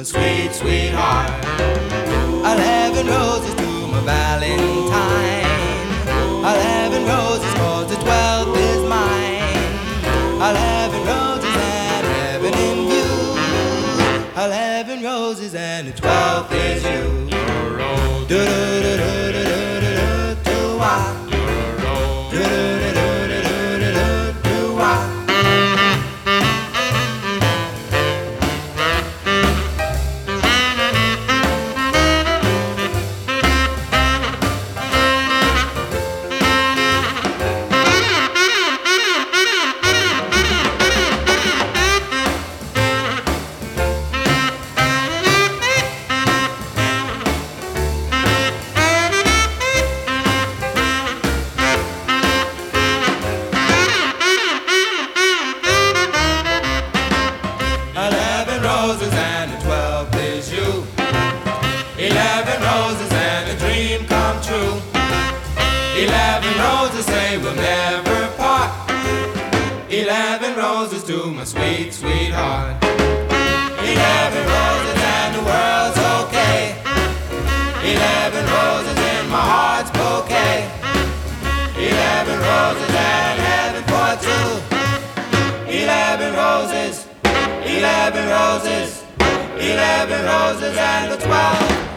my sweet, sweetheart. 11 roses to my Valentine. 11 roses 'cause the 12th is mine. 11 roses and heaven in view. 11 roses and the 12th is you. Do do do do do do do do wah. Do do do do do do do wah. 11 roses and the 12th is you. 11 roses and a dream come true. 11 roses say we'll never part. 11 roses to my sweet, sweetheart. 11 roses and the world's okay. 11 roses in my heart's bouquet. 11 roses and heaven for two. 11 roses. 11 roses, 11 roses and the 12th